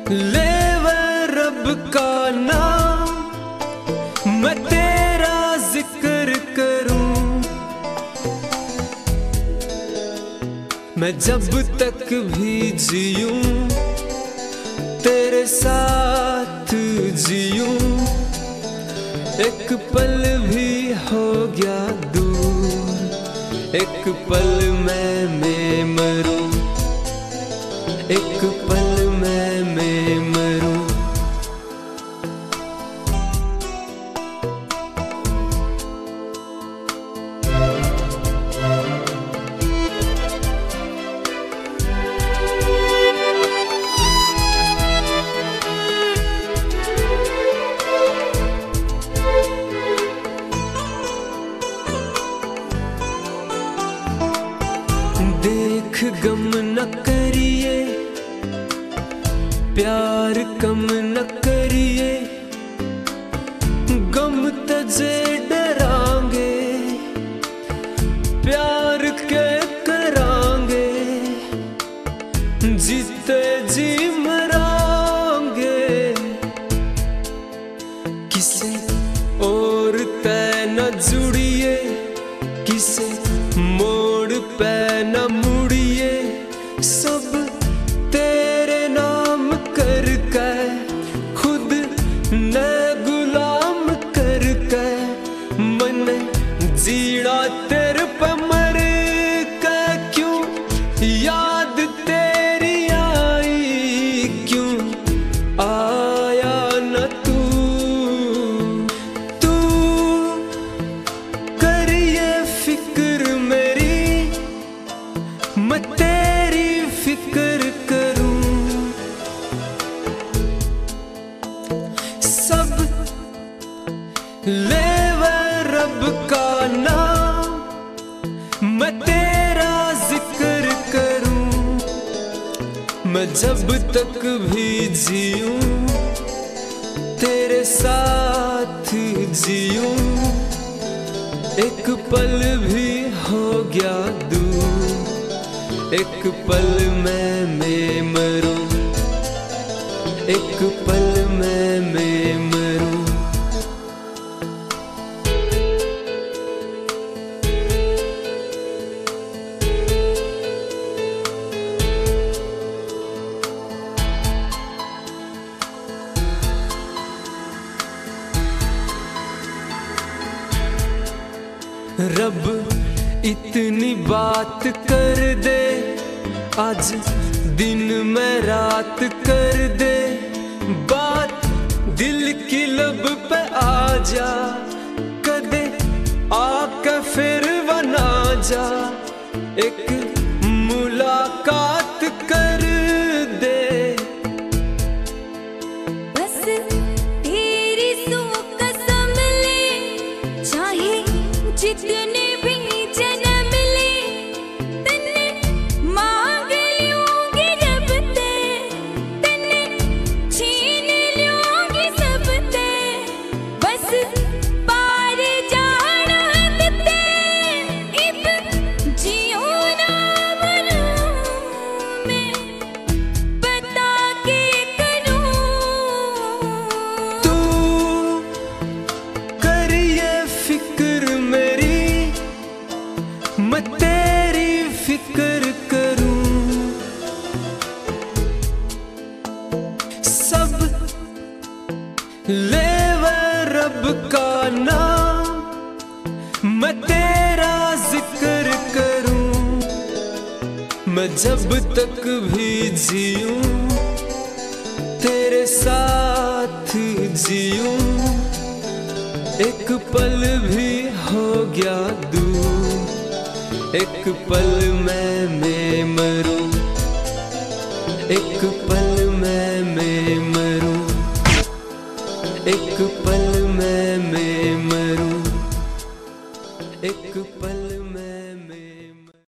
लेवे रब का नाम, मैं तेरा जिक्र करूं। मैं जब तक भी जीऊं तेरे साथ जीऊं। एक पल भी हो गया दूर, एक पल मैं मरूं, एक पल मैं मरूं। देख गम न करिए, प्यार कम न करिए, गम तजे डरांगे, प्यार के करांगे, जीते जी मरांगे। किसे और तय न जुड़िए, किसे मोड़ पे न मुड़िए, सब तेरे नाम करके खुद न गुलाम करके, मन जीना तेरे पे मर के। क्यों याद तेरी आई, क्यों आया न तू, तू करिए फिक्र मेरी, मैं तेरी फिक्र करूं। सब लेवे रब का नाम, मैं तेरा जिक्र करूं। मैं जब तक भी जीऊं तेरे साथ जीऊं। एक पल भी हो गया दूर, एक पल मैं मरूं, एक पल मैं मरूं। रब इतनी बात कर दे, आज दिन में रात कर दे, बात दिल की लब पे आ जा, कदे आके फिर बना जा, एक मुलाकात कर दे। बस तेरी सू कसम ले, चाहे जितने भी जन्म ले, तन्ने मांग लूंगी रब ते, तन्ने छीन लूंगी सब ते, बस पार जाना ते, इब जियो ना मरूं मैं, बता के करूं। तू करिए फिक्र मेरी, मैं तेरी फिक्र करूं। सब लेवे रब का नाम, मैं तेरा जिक्र करूं। मैं जब तक भी जीऊं तेरे साथ जीऊं। एक पल भी हो गया दूर, एक पल मैं मरूं, एक पल मैं मरूं, एक पल मैं मरूं, एक पल मैं